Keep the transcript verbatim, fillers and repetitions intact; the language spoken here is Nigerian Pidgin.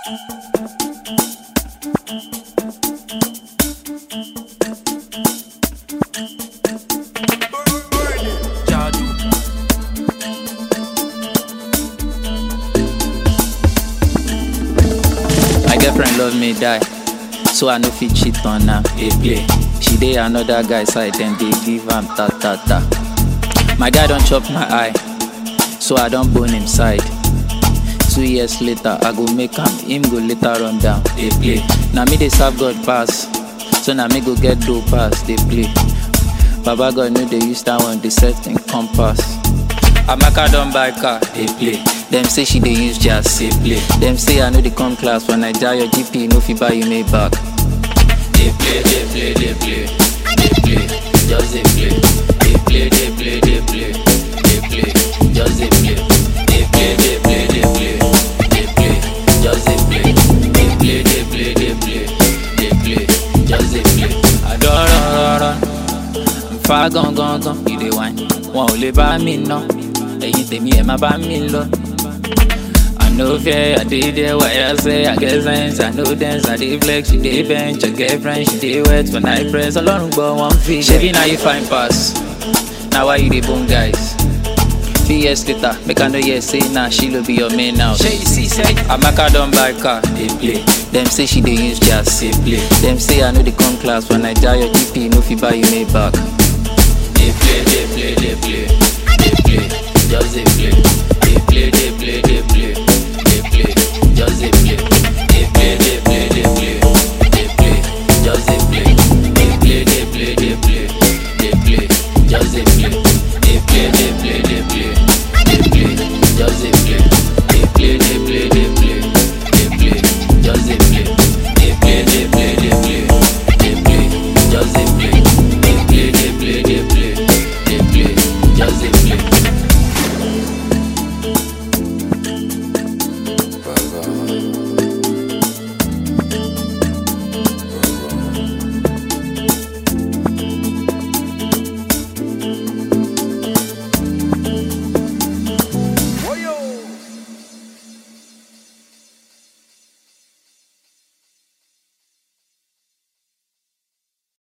My girlfriend love me die, so I no fit cheat on her. Hey play, she dey another guy side, then they give am ta ta ta. My guy don't chop my eye, so I don't bone him side. Two years later, I go make am, him go later run down. They play. Now me they serve God pass, so now me go get dope pass. They play. Baba God know they use that one, they set in compass. Amaka don't buy car, they play. Them say she they use jazz, they play. Them say I know they come class when I die your G P, no fi buy you may back. They play, they play, they play, they play, just they play. They play, they play, they play, they play, just they play. They play, they play, they play, they play, just they play. They play, they play, they play, they play, just they play. I don't run, run, run. I'm far gone, gone, gone. You the one, won't live by me no. Ẹ̀yin tèmi ẹ má bá mi lọ. I no fear, I dey there what I say, I get sense, I know dance, I dey flex, she dey bench, I get friends, she dey wet when I press, Ọlọ́run gbọ́ one fit. Shebi na you fine pass, na why you dey bone guys? Few years later, make I know hear say nah, she will be your main now. Shey you see say, Amaka don buy car, dey play. Them say she dey use jazz, dey play. Them say I know dey come class when I die your G P, no fit buy you may back. Dey play, dey play, dey play, dey play. Just they play, they play, they play, they play.